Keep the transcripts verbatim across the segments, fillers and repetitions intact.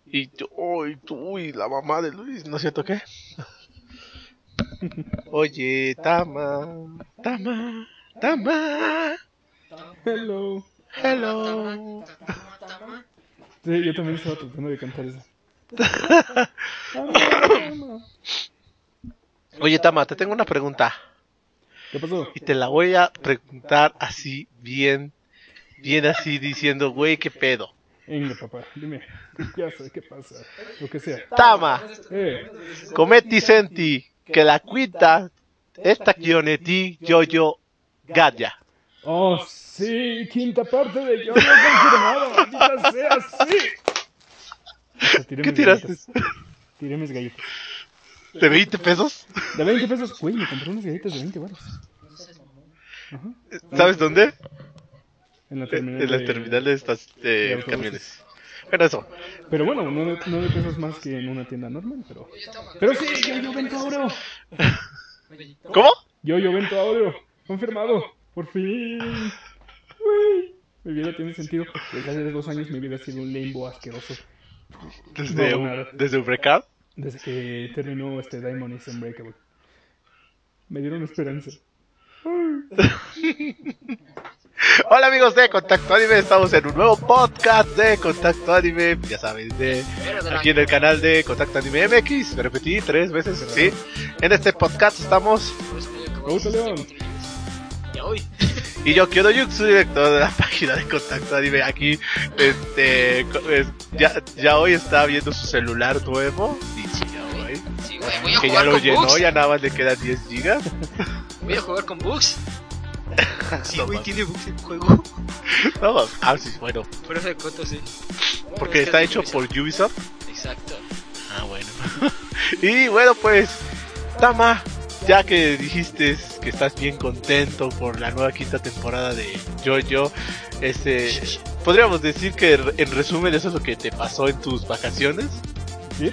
Y tú, uy, tú, uy, la mamá de Luis, ¿no es cierto qué? Oye, Tama, Tama, Tama. Hello. Hello. Sí, yo también estaba tratando de cantar eso. Tama, tama. Oye, Tama, te tengo una pregunta. ¿Qué pasó? Y te la voy a preguntar así, bien, bien así, diciendo, güey, ¿qué pedo? Venga, papá, dime. Ya sé qué pasa. Lo que sea. Tama, Eh. cometti senti che la quinta esta chioneti yo-yo galla. Oh, sí, quinta parte de yo no confirmado, maldita sea, sí. Hasta tiré ¿Qué mis tiraste? galletas. Tiré mis galletas. ¿De veinte pesos? De veinte pesos, güey, me compré unas galletas de veinte baros. Ajá. ¿Sabes dónde? En la terminal En la de... terminal de estas de de autobuses. camiones. Bueno, eso. Pero bueno, nueve, nueve pesos más que en una tienda normal, pero... Pero sí, yo, yo vento oro. ¿Cómo? Yo, yo vento oro. Confirmado. Por fin. Uy. Mi vida tiene sentido. Desde hace dos años mi vida ha sido un limbo asqueroso. Desde, No, un, nada. desde Ubrecar. Desde que terminó este Diamond is Unbreakable. Me dieron esperanza. Hola amigos de Contacto Anime, estamos en un nuevo podcast de Contacto Anime, ya saben, de aquí en el canal de Contacto Anime M X, me repetí tres veces, sí. En este podcast estamos Gauta León. y yo quiero Yuxu, director de la página de Contacto Anime. Aquí, este, es- ya, ya hoy está viendo su celular nuevo, y sí, ya hoy, Sí, güey, voy a que ya jugar lo con llenó, Bugs. ya nada más le quedan diez gigas. Voy a jugar con Bugs. Sí, No güey, mames. tiene Bugs el juego. No, mames. Ah, sí, bueno, Fuera de coto, sí. porque Es que está es de hecho por Ubisoft. Exacto. Ah, bueno. Y bueno, pues, Tama, ya que dijiste que estás bien contento por la nueva quinta temporada de JoJo, este, podríamos decir que en resumen eso es lo que te pasó en tus vacaciones. ¿Sí?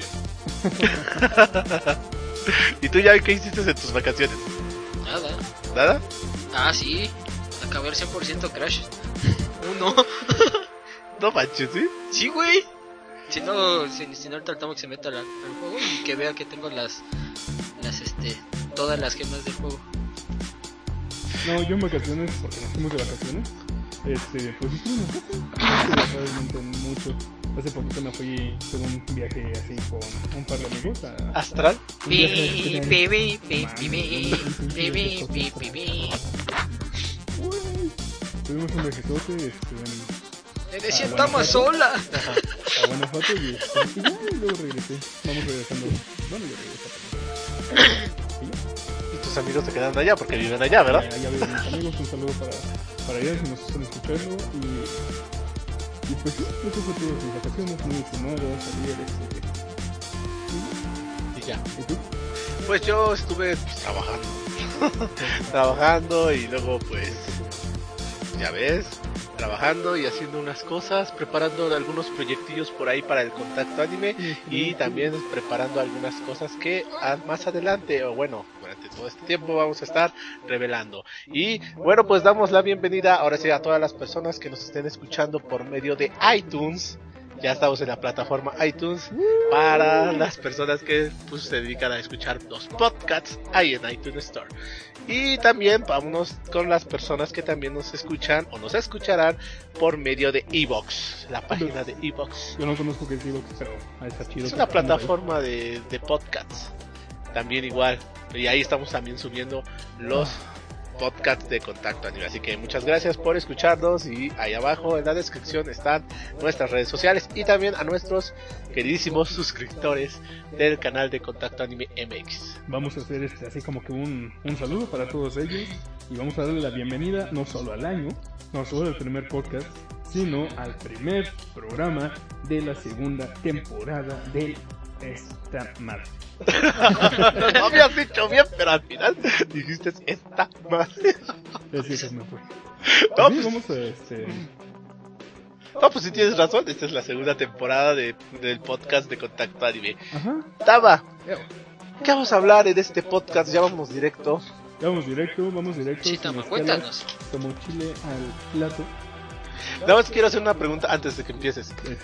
¿Y tú ya qué hiciste en tus vacaciones? Nada. ¿Nada? Ah, sí. Acabé el cien por ciento Crash. Uno. No manches, ¿sí? Sí, güey. Si no, si, si no el Tartamo que se meta al, al juego y que vea que tengo las, las, este, todas las gemas del juego. No, yo en vacaciones, porque nos fuimos de vacaciones, este, pues estuve en casa. No estuve realmente mucho. Hace poquito me fui con un viaje así con un par de amigos a... ¿Astral? un viaje Pi, astral. pi, pi, pi, Man, pi, pi, un pi, viaje pi, pi, pi, pi. Güey. Tuvimos un viajezote, este, Me decía Ah, Tama bueno, sola. a Guanajuato y, este, y ya, y luego regresé. Vamos regresando. Bueno, yo regresé también. Y tus amigos se quedan allá porque viven allá, ¿verdad? Ya, ya veo mis amigos, un saludo para, para ellos si nos están escuchando. Y, y pues sí, eso fue todo mis vacaciones, muy informados, ayer, este. Y ya. ¿Y tú? Pues yo estuve pues, trabajando. Trabajando y luego pues ya ves, trabajando y haciendo unas cosas, preparando algunos proyectillos por ahí para el Contacto Anime y también preparando algunas cosas que ah, más adelante o bueno, durante todo este tiempo vamos a estar revelando. Y bueno, pues damos la bienvenida ahora sí a todas las personas que nos estén escuchando por medio de iTunes. Ya estamos en la plataforma iTunes para las personas que pues, se dedican a escuchar los podcasts ahí en iTunes Store. Y también vámonos con las personas que también nos escuchan o nos escucharán por medio de Evox, la página de Evox. Yo no conozco qué es Evox, pero ah, está chido. Es una plataforma de, de podcasts. También igual. Y ahí estamos también subiendo los podcast de Contacto Anime. Así que muchas gracias por escucharnos y ahí abajo en la descripción están nuestras redes sociales y también a nuestros queridísimos suscriptores del canal de Contacto Anime M X. Vamos a hacer este así como que un, un saludo para todos ellos y vamos a darle la bienvenida no solo al año, no solo al primer podcast, sino al primer programa de la segunda temporada de esta madre. No habías dicho bien, pero al final dijiste esta madre. Es que se me fue. No, Sí, pues, vamos a este. no, pues sí tienes razón. Esta es la segunda temporada de, del podcast de Contacto Anime. Ajá. Tama, ¿qué vamos a hablar en este podcast? Ya vamos directo. Ya vamos directo, vamos directo. Sí, sin Tama, escalas, cuéntanos. Como chile al plato. Nada más quiero hacer una pregunta antes de que empieces. Eh,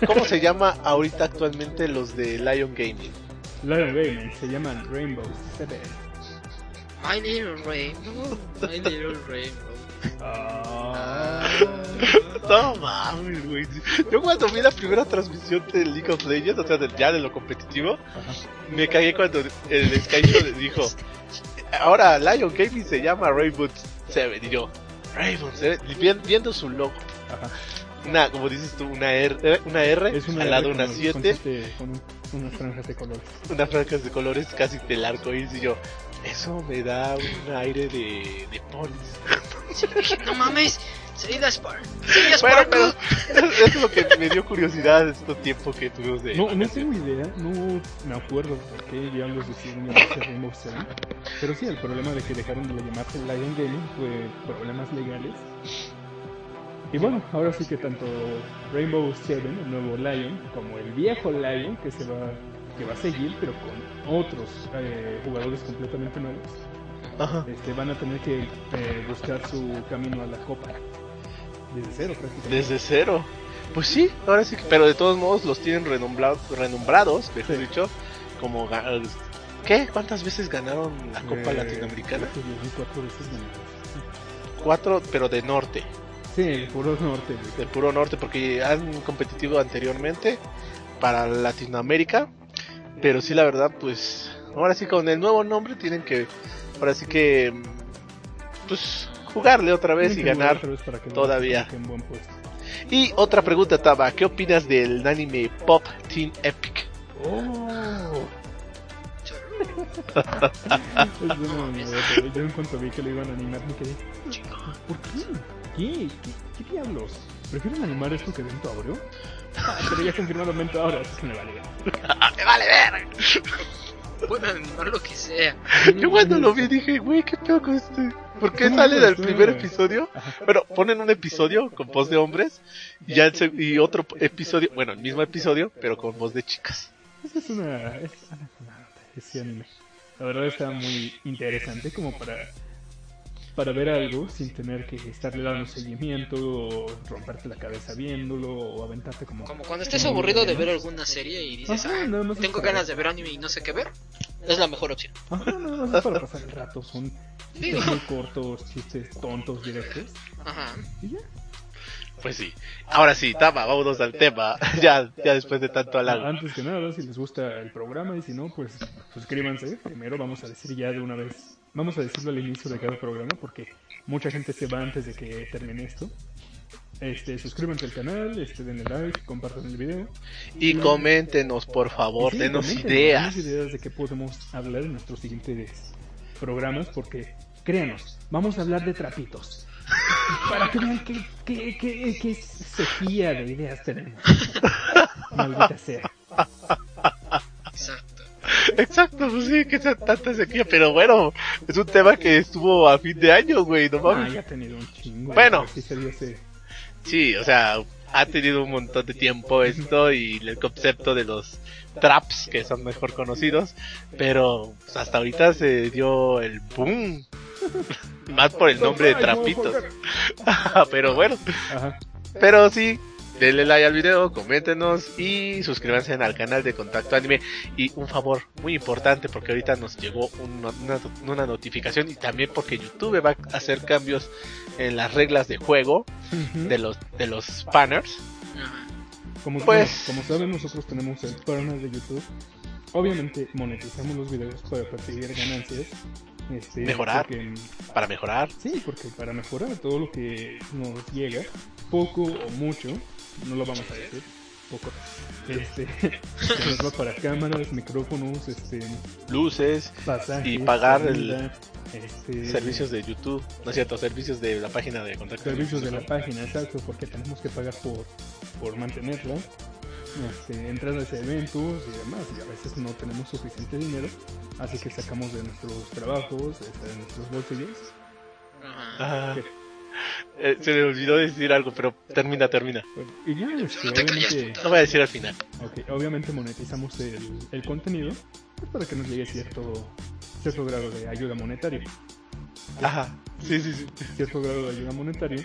¿Cómo se llama ahorita actualmente los de Lion Gaming? Lion Gaming se llaman Rainbow Seven. My little rainbow, my little rainbow. Ah. No mames, güey. Yo cuando vi la primera transmisión de League of Legends, o sea, de, ya de lo competitivo, Ajá. me cagué cuando el Skyshow dijo, ahora Lion Gaming se llama Rainbow Seven. Y yo, Rainbow Seven, viendo su logo. Ajá. Una, como dices tú, una R, una R Es una al lado R una con- siete, con siete- con un- unas franjas de colores. unas franjas de colores casi del arco iris. Y yo, eso me da un aire de, de ponis. Sí, dije, no mames, sería Spark, sería Bueno, Spark. pero eso es lo que me dio curiosidad este tiempo que tuvimos de No, no vacaciones. tengo idea, no me acuerdo por qué diablos decidieron llamarse Rainbow Seven. Pero sí, el problema de que dejaron de llamarse Lion Gaming fue problemas legales. Y bueno, ahora sí que tanto Rainbow Seven, el nuevo Lion, como el viejo Lion, que se va que va a seguir, pero con otros eh, jugadores completamente nuevos, Ajá. este, van a tener que eh, buscar su camino a la copa. Desde cero prácticamente. Desde cero. Pues sí, ahora sí que, pero de todos modos los tienen renombrados, renombrados, mejor Sí. dicho, como ga- ¿qué? ¿Cuántas veces ganaron la Copa Eh, Latinoamericana? creo que los vi cuatro veces ganados. Cuatro, pero de norte, Sí, el puro norte. güey. del puro norte, porque han competitivo anteriormente para Latinoamérica, pero sí la verdad, pues ahora sí con el nuevo nombre tienen que, ahora sí que, pues jugarle otra vez y Tienen que jugar ganar otra vez para que todavía. queden en buen puesto. Y otra pregunta, Taba, ¿qué opinas del anime Pop Team Epic? ¡Oh! Es una mamadota. Yo en cuanto vi que lo iban a animar me quedé, ¿por qué? ¿Qué? ¿Qué, qué diablos? ¿Prefieren animar esto que Vento Aureo? Ah, pero ya confirmado Vento Aureo, así que me vale. ¡Me vale ver! Pueden animar lo que sea. Yo cuando lo vi dije, güey, ¿qué pedo con este? ¿Por qué ¿Cómo sale no? del primer Sí. episodio? Bueno, ponen un episodio con voz de hombres y, ya el seg- y otro episodio, bueno, el mismo episodio, pero con voz de chicas. Es que es una... Es una mamadota ese anime. La verdad está muy interesante como para... Para ver algo sin tener que estarle dando seguimiento o romperte la cabeza viéndolo o aventarte como... Como cuando estés como aburrido de ¿no? ver alguna serie y dices, Ajá, ah, nada más es tengo para- ganas de ver anime y no sé qué ver, es la mejor opción. Ajá, nada más es para pasar el rato. Son chistes muy cortos, chistes tontos, directos. Ajá. Y ya. Pues sí. Ahora sí, Tama, vámonos al tema. ya, ya después de tanto halago. Antes que nada, si les gusta el programa y si no, pues suscríbanse. Primero vamos a decir ya de una vez, vamos a decirlo al inicio de cada programa porque mucha gente se va antes de que termine esto. Este, suscríbanse al canal, este, denle like, compartan el video. Y coméntenos, por favor, Y sí, denos comenten, ideas. denos ideas de qué podemos hablar en nuestros siguientes programas porque, créanos, vamos a hablar de trapitos. Para que vean qué, qué, qué, qué sequía de ideas tenemos. Maldita sea. Exacto. Exacto, pues sí, que sea tanta sequía, pero bueno, es un tema que estuvo a fin de año, güey, no Ah, mames. ya ha tenido un chingo. Bueno. Sí, se dio ese- Sí, o sea, ha tenido un montón de tiempo esto y el concepto de los traps, que son mejor conocidos, pero pues, hasta ahorita se dio el boom. Más por el nombre de trapitos. Pero bueno, Ajá. pero sí, denle like al video, coméntenos y suscríbanse al canal de Contacto Anime. Y un favor muy importante, porque ahorita nos llegó un- una, una notificación y también porque YouTube va a hacer cambios en las reglas de juego Ujú. de los de los banners. Ajá. Como, Pues- bueno, como saben, nosotros tenemos el partner de YouTube. Obviamente monetizamos los videos para perseguir ganancias. Este, Mejorar. porque- Para mejorar. sí, porque para mejorar todo lo que nos llega, poco o mucho, no lo vamos a decir, poco, este, nos va para cámaras, micrófonos, este, Luces, pasajes, Y pagar comida, este, servicios de YouTube, no es cierto, servicios de la página de Contacto servicios de Anime. la página, exacto, porque tenemos que pagar por, por mantenerla, este, entradas a eventos y demás, y a veces no tenemos suficiente dinero, así que sacamos de nuestros trabajos, este, de nuestros bolsillos. Ajá. Ah, eh, se me olvidó decir algo, pero termina, termina. Y ya, este, No te calles, obviamente, Lo voy a decir al final. ok, obviamente monetizamos el, el contenido pues, para que nos llegue cierto, cierto grado de ayuda monetaria. Ajá, sí, sí, sí. Cierto grado de ayuda monetaria.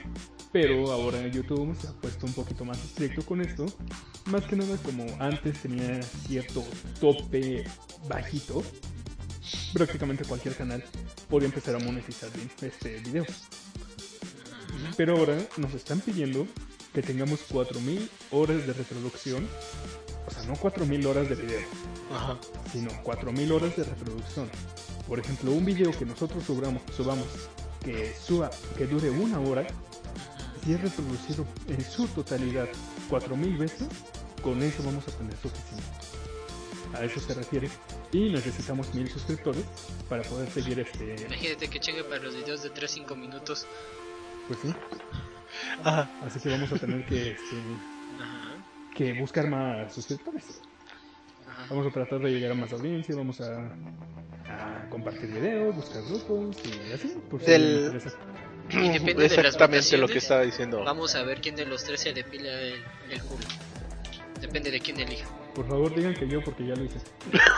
Pero ahora YouTube se ha puesto un poquito más estricto con esto. Más que nada como antes tenía cierto tope bajito, prácticamente cualquier canal podía empezar a monetizar este videos. Pero ahora nos están pidiendo que tengamos cuatro mil horas de reproducción. O sea, no cuatro mil horas de video, Ajá. sino cuatro mil horas de reproducción. Por ejemplo, un video que nosotros subamos, subamos que, suba, que dure una hora, si es reproducido en su totalidad cuatro mil veces, con eso vamos a tener suficiente. A eso se refiere. Y necesitamos mil suscriptores para poder seguir este... Imagínate que chingue para los videos de tres a cinco minutos. Pues sí. Ajá. Así que vamos a tener que, este, Ajá. que buscar más suscriptores. Ajá. Vamos a tratar de llegar a más audiencia, vamos a, a compartir videos, buscar grupos y así. Por si Del- les interesa. Y depende de las Exactamente lo votaciones, que estaba diciendo. Vamos a ver quién de los tres se depila el, el culo. Depende de quién elija. Por favor digan que yo porque ya lo hice.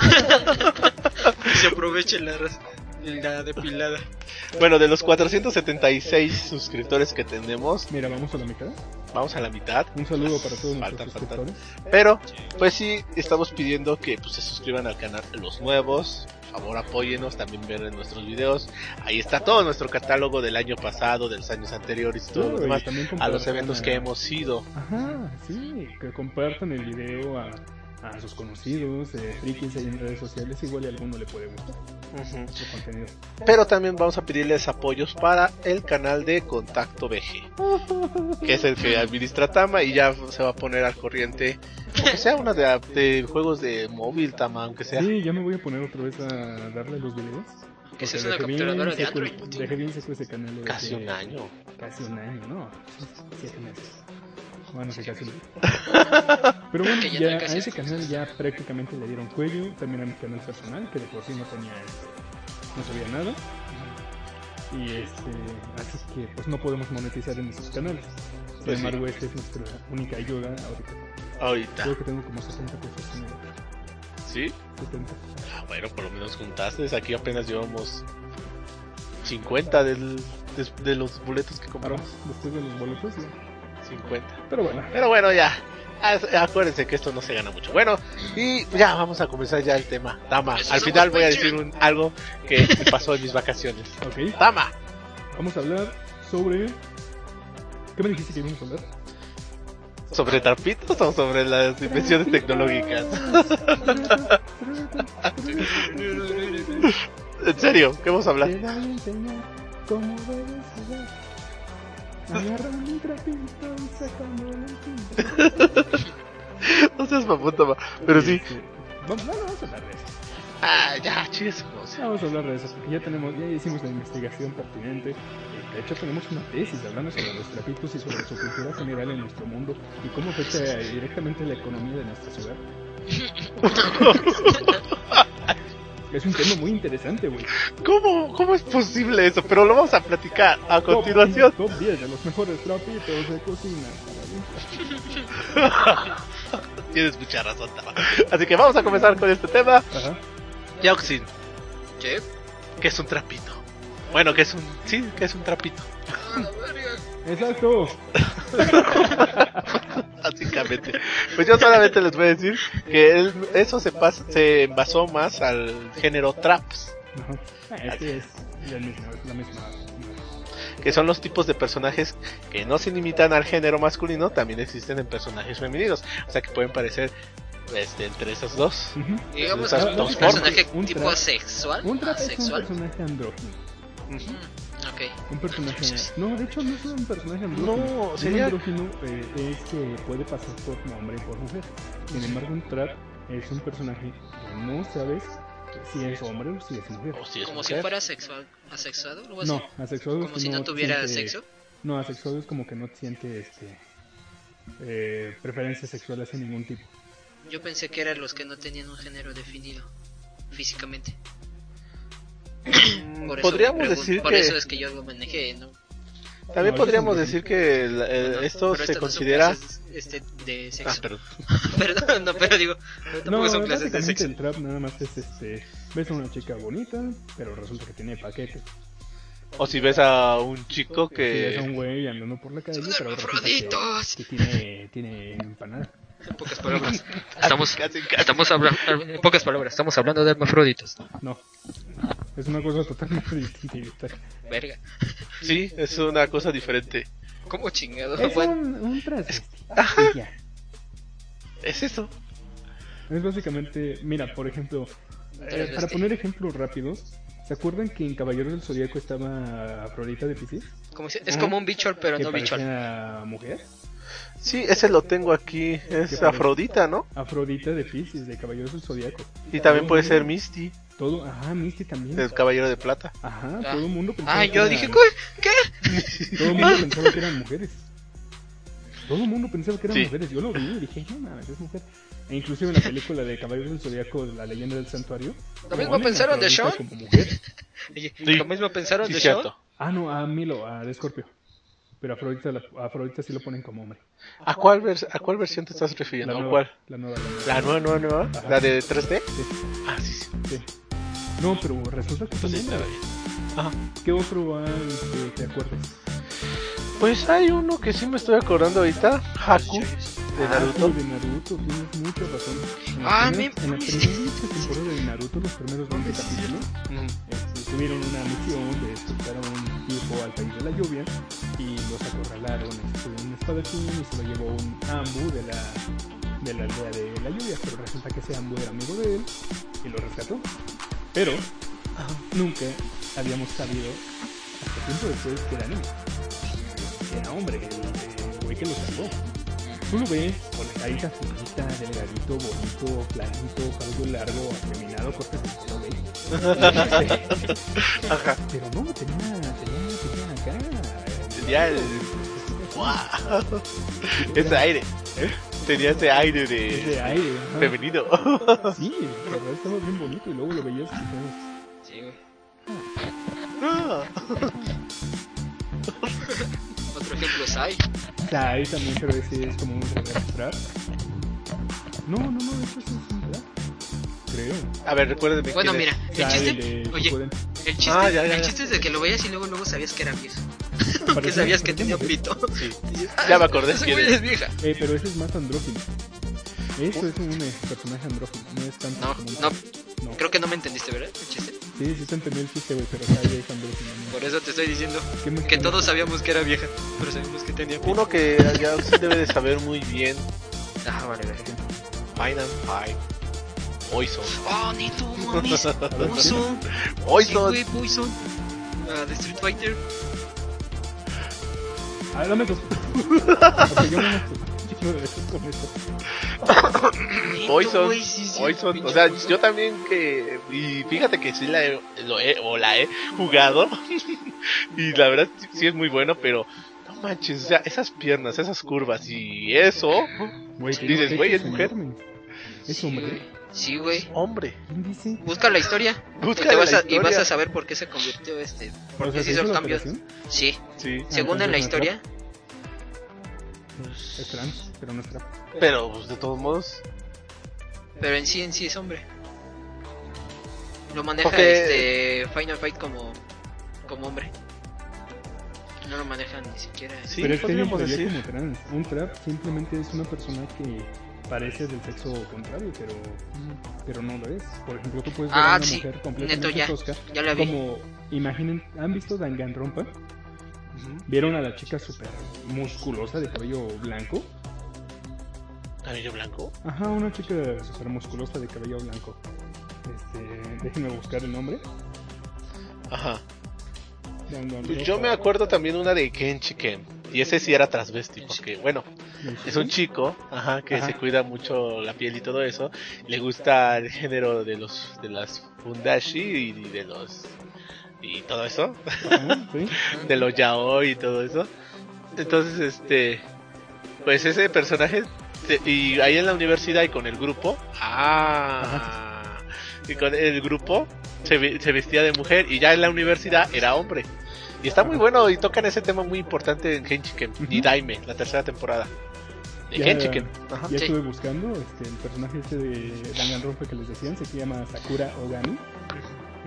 Se aproveche la, ras- la depilada. Bueno, de los cuatrocientos setenta y seis suscriptores que tenemos, Mira, vamos a la mitad. vamos a la mitad. Un saludo para todos Faltan, nuestros faltan. suscriptores. Pero, pues sí, estamos pidiendo que pues, se suscriban al canal los nuevos. Por favor, apóyenos, también ver nuestros videos. Ahí está todo nuestro catálogo del año pasado, de los años anteriores y todo Claro, lo y demás. también A los compartan eventos a- que hemos ido. Ajá, sí, que compartan el video a, a sus conocidos, eh, frikis ahí en redes sociales, igual y a alguno le puede gustar Ujú. nuestro contenido. Pero también vamos a pedirles apoyos para el canal de Contacto B G, que es el que administra Tama, y ya se va a poner al corriente, aunque sea una de, de juegos de móvil, Tama, aunque sea. Sí, ya me voy a poner otra vez a darle los videos. Que Porque es una dejé bien computadora de seco- Android. putín. Dejé bien seco ese canal. desde Casi hace un año. Casi un año, ¿no? Siete meses. Bueno, sí, casi un año. Pero bueno, Que ya ya, no casi a ese es. canal ya prácticamente le dieron cuello. También a mi canal personal, que de por sí no tenía, no sabía nada. Y este, así que pues no podemos monetizar en esos canales. Sin Pues sí. embargo, esta es nuestra única ayuda ahorita. Ahorita. Creo que tengo como setenta pesos en el ¿Sí? setenta. Ah, bueno, por lo menos juntaste. Aquí apenas llevamos cincuenta del, de, de los boletos que Ahora, compramos. después de los boletos, ya. cincuenta. Pero bueno, Pero bueno, ya. As- Acuérdense que esto no se gana mucho. Bueno, y ya vamos a comenzar ya el tema. Tama, Eso al somos final voy a Patreon. decir un, algo que me pasó en mis vacaciones. ok. Tama, Vamos a hablar sobre... ¿Qué me dijiste que íbamos a hablar? ¿sobre trapitos o sobre las invenciones tecnológicas? En serio, ¿qué vamos a hablar? Te voy a enseñar cómo debes jugar. Agarra un trapito y sacándole el tinte. No seas mamón, Tama. Pero sí. Este, Vamos, no, no, vamos a hablar de eso. Ah, ya, chicos. Vamos a hablar de eso, porque ya tenemos, ya hicimos la investigación pertinente. De hecho, tenemos una tesis hablando sobre los trapitos y sobre su cultura general en nuestro mundo y cómo afecta directamente la economía de nuestra ciudad. Es un tema muy interesante, güey. ¿Cómo, ¿Cómo es posible eso? Pero lo vamos a platicar a continuación. Top, top diez de los mejores trapitos de cocina. Tienes mucha razón, Tama. Así que vamos a comenzar con este tema. Ajá. Yauxin, ¿Qué? ¿qué es un trapito? Bueno, que es un... Sí, que es un trapito. Ah, la verga. Exacto. Básicamente. Pues yo solamente les voy a decir que el- eso se, pasa, se basó más al género traps, Ajá. Ah, Este es la misma, la misma. que son los tipos de personajes que no se limitan al género masculino, también existen en personajes femeninos. O sea que pueden parecer este, entre esos dos. Ujú. Digamos Esas que es dos un formas. personaje Un tipo tra- asexual. Un trap es un asexual. personaje andrógino. Mm, ok. Un personaje. No, de hecho no es un personaje andrógino. No, Un sería- andrógino eh, es que puede pasar por hombre y por mujer. Sin embargo, un trap es un personaje que no sabes si es hombre o si es mujer. O si es Como si mujer. fuera sexual, asexuado o algo así. No, asexuado es Como que si no tuviera siente- sexo. No, asexuado es como que no siente este eh, preferencia sexual hacia ningún tipo. Yo pensé que eran los que no tenían un género definido físicamente. Mm, Por eso Podríamos me pregun- decir por que... eso es que yo lo manejé, ¿no? También No, podríamos eso es decir que el- el- Bueno, esto pero se estas no son considera... clases, este, de Ah, sexo. perdón. Perdón, no, pero digo, no, tampoco No, son clases de básicamente sexo. el trap nada más es este, ves a una chica bonita, pero resulta que tiene paquete. O si ves a un chico Sí, es que... un güey andando por la calle, Son pero resulta hermafroditos. que, que tiene, tiene empanada. En pocas palabras. Estamos, Casi, casi. estamos hablando, en pocas palabras, estamos hablando de hermafroditos. No, es una cosa totalmente distinta. Verga. Sí, es una cosa diferente. ¿Cómo chingado? Es Bueno, un, un transvesti. Ajá. Y ya. Es eso. Es básicamente, mira, por ejemplo, eh, Transvesti. para poner ejemplos rápidos, ¿se acuerdan que en Caballeros del Zodíaco estaba Afrodita de Piscis? como si- es como un bichor, pero Que no bichor. parecía mujer. Sí, ese lo tengo aquí. Es parece? Afrodita, ¿no? Afrodita de Piscis, de Caballeros del Zodíaco. Y también Todo puede el ser mundo- Misty, Todo, ajá, Misty también. el Caballero de Plata. Ajá, Ah. todo el mundo pensaba Ah, que yo era- dije, ¿qué? ¿Qué? Todo el mundo pensaba que eran mujeres. Todo el mundo pensaba que eran Sí. mujeres. Yo lo vi y dije, no mames, es mujer. E inclusive en la película de Caballeros del Zodíaco, La Leyenda del Santuario. ¿Lo mismo ponen a pensaron de Afrodita Sean? como mujer. Oye, Sí. Lo mismo pensaron Sí, de cierto. Sean. Ah, no, a Milo, a de Scorpio. Pero a Afrodita, la- a Afrodita sí lo ponen como hombre. ¿A cuál, vers- ¿A cuál versión te estás La refiriendo? ¿A nueva, cuál? la nueva, la nueva. ¿La nueva, nueva, nueva? Ajá. ¿La de tres D? Sí, Ah, sí, sí. sí. No, pero resulta que Pues sí, son está hombres. bien. Ajá. ¿Qué otro hay que te acuerdes? Pues hay uno que sí me estoy acordando ahorita. Haku, de Ah, Naruto. sí, de Naruto, tienes mucha razón. En Ah, la primera, me- en la primera temporada de Naruto, los primeros veinte capítulos, Mm. este, tuvieron una misión de expulsar a un tipo al país de la lluvia y los acorralaron este, un espadachín y se lo llevó un Ambu de la, de la aldea de la lluvia, pero resulta que ese Ambu era amigo de él y lo rescató. Pero nunca habíamos sabido, hasta tiempo después, que era niño. Que era hombre, el, el güey que lo salvó. Tú lo ves con la carita finita, delgadito, bonito, planito, cabello largo, afeminado, cortes de pelo, güey. Ajá. Pero no, tenía, tenía, tenía acá. Tenía el... ¡Wow! Ese aire. ¿Eh? Tenía ese aire de... Ese aire, ajá. femenino. Sí, la verdad estaba bien bonito y luego lo veías y dices, Sí, güey. Ah. Otro ejemplo es Sai. Sai también, pero ese es como un reverse trap. No, no, no, eso sí es un trap. Creo. A ver, recuérdeme. Bueno, quién mira, es. el Sai, chiste, de oye, Shippuden. el chiste, Ah, ya, ya, el ya. chiste es de que lo veías y luego luego sabías que era vieja. Aunque Parecía- sabías que parecía tenía un mujer. pito. Sí. Y dices, Ya "Ah, me acordé ese quién güey es". es vieja. Eh, pero ese es más andrógino. Eso es un eh, personaje andrógino, no es tanto No, como un no, no. creo que no me entendiste, ¿verdad? El chiste. Sí, sí te entendí el chiste, güey, pero Sai es andrógino. ¿no? Por eso te estoy diciendo ¿Qué me que estás- todos sabíamos que era vieja, pero sabíamos que tenía pito. Uno que ya usted debe de saber muy bien. Ah, vale, vale. Final Fight. Poison. Oh, ni tú, mames. Poison. Sí, Poison. güey, Poison. Ah, de Street Fighter. Ah, dame dos. Porque yo no me yo no me dejo con eso. Nito, Poison, güey, sí, sí, Poison, pinche o sea, Poison. yo también que, y fíjate que sí la he, lo he, o la he jugado, y la verdad sí- sí es muy bueno, pero no manches, o sea, esas piernas, esas curvas y eso, Güey, tiene dices, pechos güey, es mujer, enormes. Es Sí, hombre. güey. Sí, güey. hombre, ¿Quién dice? Busca la historia. busca y, te vas la a, y vas historia. a saber por qué se convirtió este. Por O qué sea, se ¿se hizo hizo el la cambio. operación? Sí. Sí, Según en la entonces no es historia. Es trans, pero no es trap. pero pues, de todos modos, Pero en sí, en sí es hombre. Lo maneja Porque- este Final Fight como, como hombre. No lo manejan ni siquiera. sí, pero es que yo podríamos entraría decir, como trans. Un trap simplemente es una persona que parece del sexo contrario, pero pero no lo es. Por ejemplo, tú puedes ver Ah, a una sí, mujer neto, completamente ya. tosca, Ya la vi. como imaginen, ¿han visto Danganronpa? Ujú. ¿Vieron a la chica súper musculosa de cabello blanco? ¿Cabello blanco? Ajá, una chica súper musculosa de cabello blanco. Este, déjenme buscar el nombre. Ajá. Danganronpa. Pues yo me acuerdo también una de Kenshi Ken, y ese sí era transvesti, porque bueno, es un chico, ajá, que Ajá. se cuida mucho la piel y todo eso. Le gusta el género de los de las fundashi y de los y todo eso, Ajá, sí. de los yaoi y todo eso. Entonces, este, pues ese personaje te- y ahí en la universidad y con el grupo, ah, y con el grupo se, ve- se vestía de mujer y ya en la universidad era hombre. Y está muy bueno y tocan ese tema muy importante en Henshiken y Ujú. Daime, la tercera temporada de Ya- Henshiken. Ajá. Ya Sí. estuve buscando, este, el personaje este de Danganronpa que les decían se llama Sakura Ogami.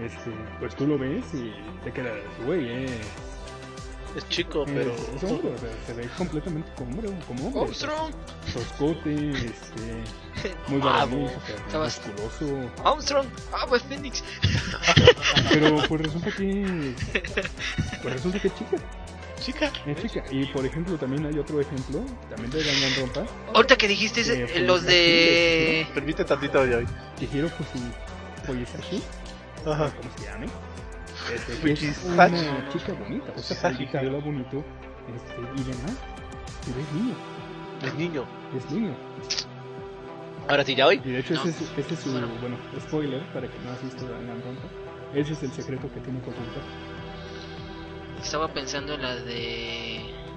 este, pues tú lo ves y te quedas, güey, eh. Es chico, pero... Es, es hombre, o sea, se ve completamente como hombre, como hombre. Armstrong. Toscote, este, muy varonil, o sea, musculoso. Armstrong, Ave Phoenix. Pero pues resulta que, pues resulta que es chica. Chica. Es chica. Y por ejemplo también hay otro ejemplo, también de Danganronpa. Ahorita que dijiste ese, Eh, pues, los de... Permite tantito hoy. Chihiro Koyasashi, Ajá. ¿cómo se llame? Este, que Fujisashi. es una chica bonita, o sea, chica habla bonito, este, y demás. Pero es niño, Es niño. es niño. Ahora sí, ya hoy. Y de hecho No. ese es, ese es su, bueno, spoiler para que no has visto Danganronpa. Ese es el secreto que tiene que ocultar. Estaba pensando en la de...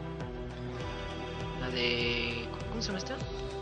La de... ¿Cómo se llama esta?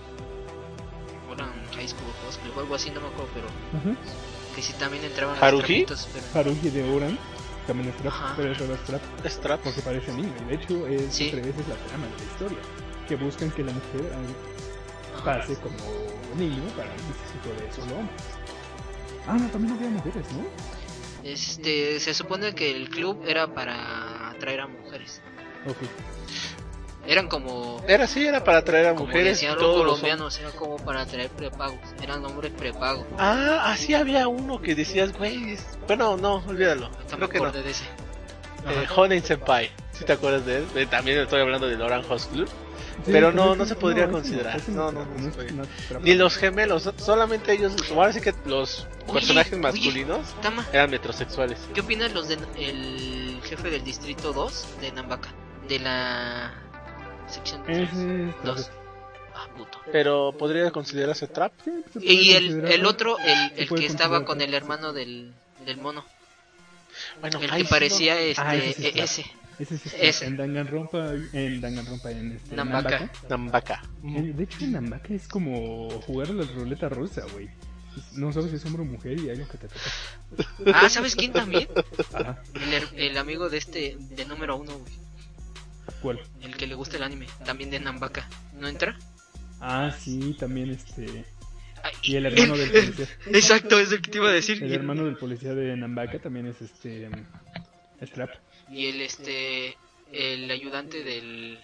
Bueno, High School Cosplay o algo así, no me acuerdo, pero... Ajá. Que sí también entraban ¿Haruhi? los trapitos, pero... Haruhi de Oran también es trap, Ajá. pero es ahora trap Strap. porque parece niño. Y de hecho es Sí. entre veces la trama de la historia, que buscan que la mujer ah, Ajá. pase como niño para un necesito de solo hombres. Ah, no, también había mujeres, ¿no? Este, se supone que el club era para atraer a mujeres. Ok. Eran como... Era así, era para atraer a Como mujeres. decían y los todos los colombianos, era como para atraer prepagos. Eran hombres prepagos. Ah, así había uno que decías, güey. es- Bueno, no, olvídalo. Ahorita me Creo que no. acordé de ese. Eh, Honen Senpai. ¿Sí te acuerdas de él? Eh, también estoy hablando del Orange House Club. Sí, Pero no, ese- no se podría ese considerar. ese No, es no, trap, no se es- puede. no es trap. Ni los gemelos, solamente ellos. Ahora sí que los Oye, personajes oye. masculinos Tama, eran metrosexuales. ¿qué opinas los del el jefe del distrito dos de Nambaca? De la sección Ese es dos. trap. Ah, puto. Pero podría considerarse trap. Sí, se puede Y el, considerar el trap. otro, el, Se el puede que estaba considerar con trap. el hermano del, del mono. Bueno, El ahí que sí parecía no- este, Ah, ese sí es e- trap. ese. Ese sí ese. está en Danganronpa, en Danganronpa, en este, Nambaka. Nambaka. Nambaka. Eh, De hecho, Nambaka es como jugar a la ruleta rusa, güey. No sabes si es hombre o mujer y hay lo que te toca. Ah, ¿sabes quién también? Ajá. El, her- el amigo de este, de número uno, güey. ¿Cuál? El que le gusta el anime, también de Nambaka. ¿No entra? Ah, sí, también este. Ay, Y el hermano del policía. Exacto, es el que te iba a decir. El Y el- hermano del policía de Nambaka también es este. Es trap. Y el este el ayudante del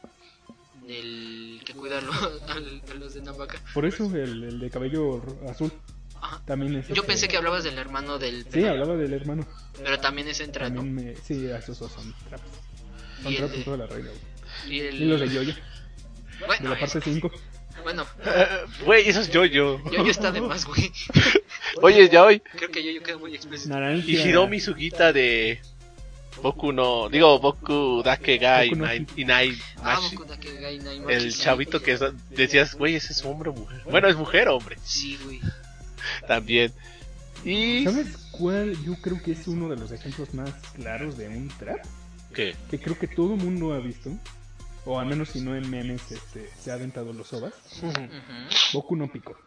del que cuida a los, al- a los de Nambaka. Por eso el, el de cabello ro- azul Ajá. también es. Yo este- pensé que hablabas del hermano del Sí, hablaba del hermano. pero también es entra, ¿no? También me. Sí, esos dos son traps. Son Y el traps de- en toda la regla, güey. Y el Y los de Yoyo, de bueno, la parte es- cinco. bueno, Eh, Güey, eso es yo-yo. yo yo está de más, güey. Oye, ya hoy. Creo que yo yo quedo muy explícito. Naranja. Y Hiromi Sugita de Boku no. Digo, Boku Dake Gai Boku no Nai- Inai Ah, Mashi. Boku Dake Gai Nai El Machi, chavito que es- decías, güey, ese es hombre o mujer. Bueno, es mujer o hombre. sí, güey. También. Y. ¿Sabes cuál? Yo creo que es uno de los ejemplos más claros de un trap. ¿Qué? Que creo que todo mundo ha visto. O al menos si no en memes este, se ha aventado los ovas. Ujú. Boku no Pico.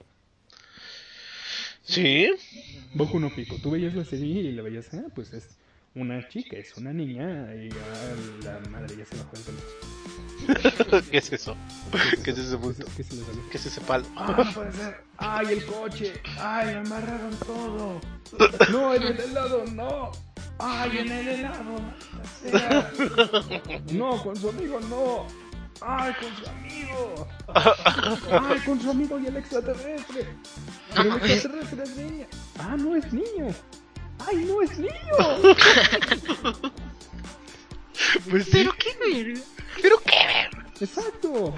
Sí. Boku no Pico. Tú veías la serie y la veías, ah, pues es una chica, es una niña. Y ah, la madre ya se bajó el pelo. ¿Qué es eso? ¿Qué es ese ¿Qué punto? se- qué se le salió? ¿Qué es ese palo? Ah, no puede ser. ¡Ay, el coche! ¡Ay, me amarraron todo! ¡No, en el helado, no! ¡Ay, en el helado! maldita sea! ¡No, con su amigo, no! ¡Ay, con su amigo! ¡Ay, con su amigo y el extraterrestre! No ¡Pero el mames. extraterrestre es niña! ¡Ah, no es niño! ¡Ay, no es niño! Pues sí. Pero qué verga. ¿Pero qué ver? ¡Exacto!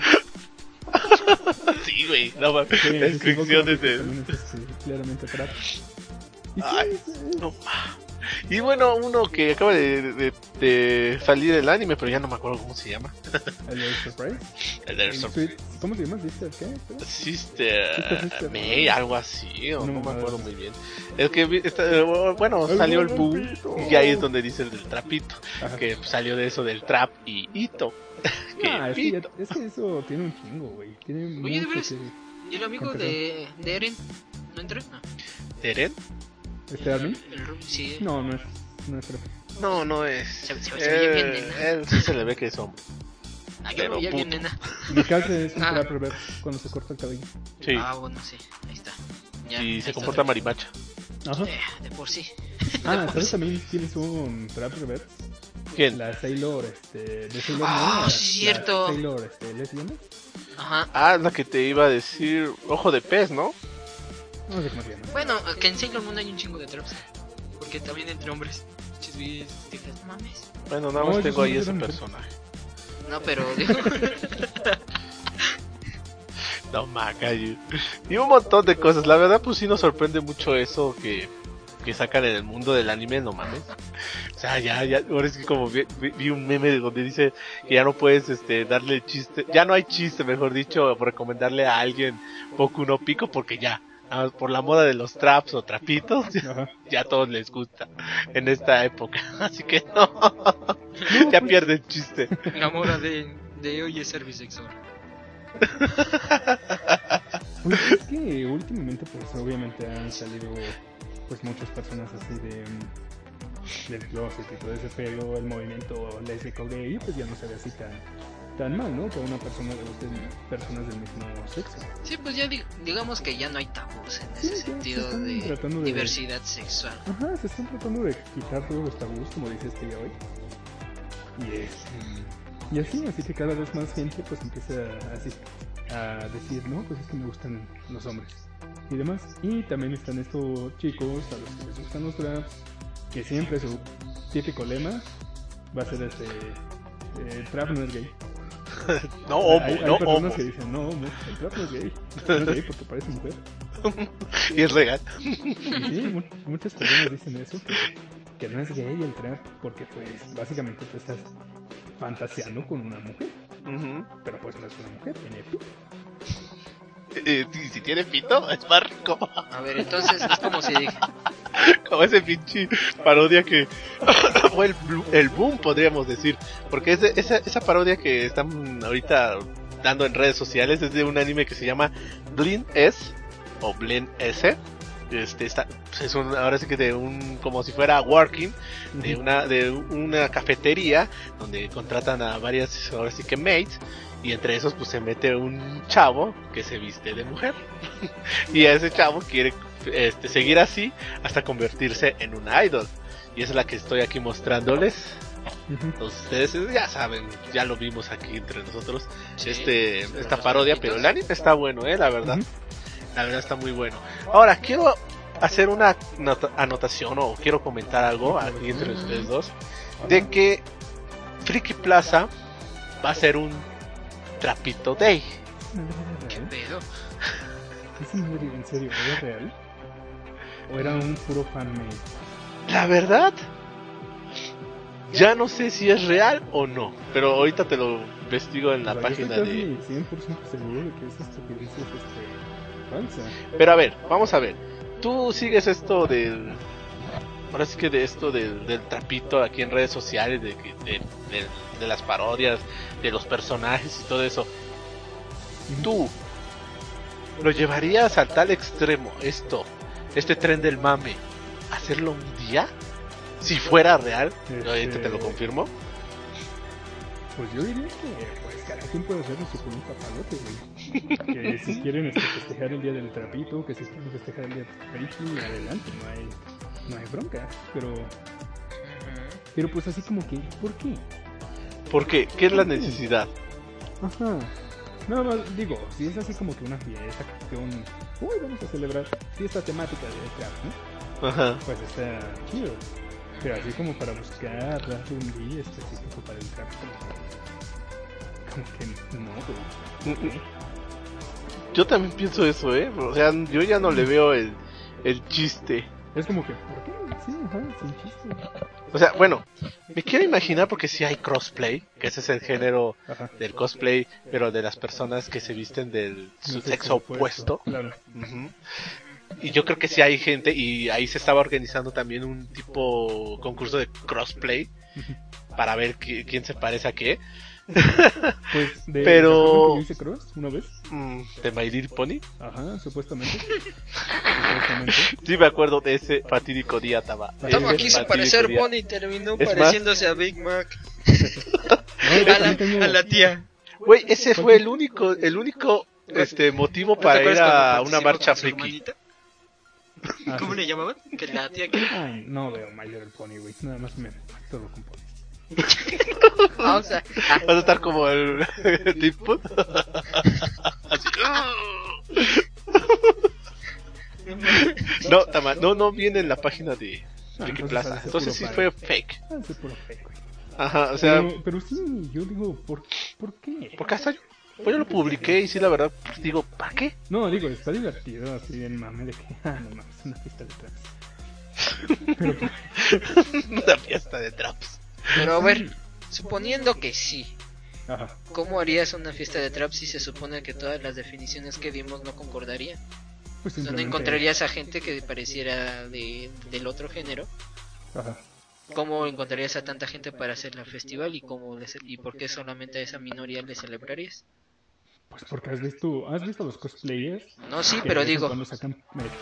Sí, güey. No mames. Sí, La sí, sí, Boku descripción no de. Pico también es, este, claramente trap. Y sí, Ay, es- es- No ma. Y bueno, uno que acaba de, de, de salir del anime, pero ya no me acuerdo cómo se llama. el de Surprise. El de El Sweet- ¿Cómo se llama? ¿Sister qué? Espera. Sister Sister, Sister. May, algo así, o No no, me me acuerdo acuerdo. muy bien. Es que vi- está- eh, bueno, El salió el buen boom Pito. y ahí es donde dice el del trapito, Ajá. que salió de eso del trap y hito. Que Ah, es que, ya- pito. es que eso tiene un chingo, güey. Tiene Oye, ¿de mucho veras? que... ¿Y el amigo de, de Eren? ¿No entra? No. ¿Eren? ¿Este Armin? El Ru- sí. No, no es... No es trap. No, no es. Se- se- se oye bien, Eh, nena. él sí se le ve que es hombre. Ah, yo pero lo veía bien, puto. nena. Mikasa es un Ah. trap reverse cuando se corta el cabello. Sí. Ah, bueno, sí. Ahí está. Ya, ahí Y está se comporta otra vez. marimacha. Ajá. Eh, de por sí. Ah, ¿sabes también quiénes son Trap Reverse? ¿Quién? La Sailor, este, de Sailor Ah, Moon, la- sí, cierto. La Sailor, este, lesbiana. Ajá. Ah, la que te iba a decir ojo de pez, ¿no? No sé cómo se llama. Bueno, que en Sailor Moon hay un chingo de traps. Porque también entre hombres. Chisbis, tigres, no mames. Bueno, nada No, más esos tengo son ahí de ese mujer. personaje. No, pero digo. No, Macayo. Y un montón de cosas. La verdad, pues sí nos sorprende mucho eso que, que sacan en el mundo del anime, no mames. O sea, ya, ya, ahora es que como vi, vi- vi un meme donde dice que ya no puedes, este, darle chiste, ya no hay chiste, mejor dicho, por recomendarle a alguien Boku no Pico porque ya, nada más por la moda de los traps o trapitos, Ajá. ya a todos les gusta en esta época. Así que no, No, ya pues, pierden chiste. La moda de, de hoy es service sexual. pues es que últimamente, pues obviamente han salido pues muchas personas así de mm, del closet y todo ese pedo, el movimiento lésbico gay, pues ya no se ve así tan tan mal, ¿no? Que a una persona le gusten personas del mismo sexo. Sí, pues ya di- digamos que ya no hay tabús en Sí, ese ya se sentido están de tratando de- diversidad sexual. Ajá, se están tratando de quitar todos los tabús, como dice este ya hoy. Y es y así, así que cada vez más gente pues empieza a, así, a decir, no, pues es que me gustan los hombres y demás. Y también están estos chicos a los que les gustan los traps, que siempre su típico lema va a ser este, eh, trap no es gay. No homo, hay, hay no personas homo. que dicen, no, no, el trap no es gay, no es gay porque parece mujer. Y es legal. Y sí, mu- muchas personas dicen eso, que, que no es gay el trap porque pues básicamente tú estás fantaseando con una mujer, Ujú. pero pues no es una mujer, tiene pito. Eh, si, si tiene pito, es más rico. A ver, entonces es como si Como ese pinche parodia que fue el, blu- el boom, podríamos decir. Porque es de- esa, esa parodia que están ahorita dando en redes sociales es de un anime que se llama Blin S o Blin S. Este está, pues es un, ahora sí que de un, como si fuera working de una, de una cafetería donde contratan a varias, ahora sí que mates, y entre esos pues se mete un chavo que se viste de mujer y ese chavo quiere este, seguir así hasta convertirse en un idol, y esa es la que estoy aquí mostrándoles. Ujú. Entonces, ustedes ya saben, ya lo vimos aquí entre nosotros, Sí, este pero esta los parodia, trapitos. pero el anime está bueno, eh, la verdad. Ujú. La verdad está muy bueno. Ahora, quiero hacer una nota- anotación o quiero comentar algo aquí entre ustedes dos. De que Friki Plaza va a ser un trapito day. ¿qué ¿Es pedo? en serio, en serio, ¿era real? ¿O era un puro fanmade? La verdad, ya no sé si es real o no. Pero ahorita te lo investigo en la O sea, página yo de... estoy casi cien por ciento seguro de que esa estupidez es este, falsa. Pero a ver, vamos a ver. Tú sigues esto del... Ahora sí que de esto del, del trapito aquí en redes sociales, de, que- de, de, de las parodias, de los personajes y todo eso. ¿Tú lo llevarías al tal extremo, esto, este tren del mame, a hacerlo un día? Si fuera real, Este- ahorita te lo confirmo. Pues yo diría que pues cada quien puede hacerlo su un papalote, güey. Que si quieren este, festejar el día del trapito, que si quieren festejar el día del friki, adelante, no hay, no hay bronca. Pero, pero pues así como que, ¿por qué? ¿Por qué? ¿Qué es la necesidad? Ajá. No, no, digo, si es así como que una fiesta, que un... Uy, vamos a celebrar fiesta temática de trap, ¿no? Ajá. Pues está chido. Pero así como para buscar darle un día específico para el trap, como que no, güey. Yo también pienso eso, ¿eh? O sea, yo ya no le veo el, el chiste. Es como que, ¿por qué? Sí, ajá, sin chiste. O sea, bueno, me quiero imaginar porque sí hay crossplay, que ese es el género Ajá. del cosplay, pero de las personas que se visten del su No sé, sexo por opuesto. Claro. Ujú. Y yo creo que sí hay gente, y ahí se estaba organizando también un tipo concurso de crossplay para ver qui- quién se parece a qué. Pues de Pero- ¿se acuerdan que yo hice cross una vez? Mm, de My Little Pony. Ajá, supuestamente. Supuestamente. Sí me acuerdo de ese fatídico día, Taba. Tama Ese quiso fatídico parecer día. Bonnie y terminó Es más- pareciéndose a Big Mac. No, yo A la, también tengo- a la tía. Güey, ese fue el único, el único este motivo ¿No te para ir acuerdas cuando a una participó marcha con su friki. hermanita? Ah, ¿Cómo sí. le llamaban? Que la tía que... Ay, no veo My Little Pony, güey. Nada más me todo con pony. Ah, o sea, ah, Vas a estar como el tipo. Así. No, Tama, no, no viene en la página de Ah, Friki entonces Plaza. parece Entonces puro sí fue fan. fake. Ah, ese es puro fake, güey. Ajá, o sea, Pero, pero sí, yo digo, ¿por, ¿por qué? porque hasta yo, pues yo lo publiqué y sí, la verdad, pues digo, ¿para qué? No, digo, está divertido así en mame de que, ah, no mames, es una fiesta de trans. Pero, Una fiesta de traps. pero a ver, suponiendo que sí, ajá. ¿cómo harías una fiesta de trap si se supone que todas las definiciones que dimos no concordarían? Pues ¿Dónde simplemente... encontrarías a gente que pareciera de, del otro género? Ajá. ¿Cómo encontrarías a tanta gente para hacer la festival y cómo les- y por qué solamente a esa minoría le celebrarías? Pues porque has visto, has visto los cosplayers. No, sí, Que pero de vez en digo, cuando sacan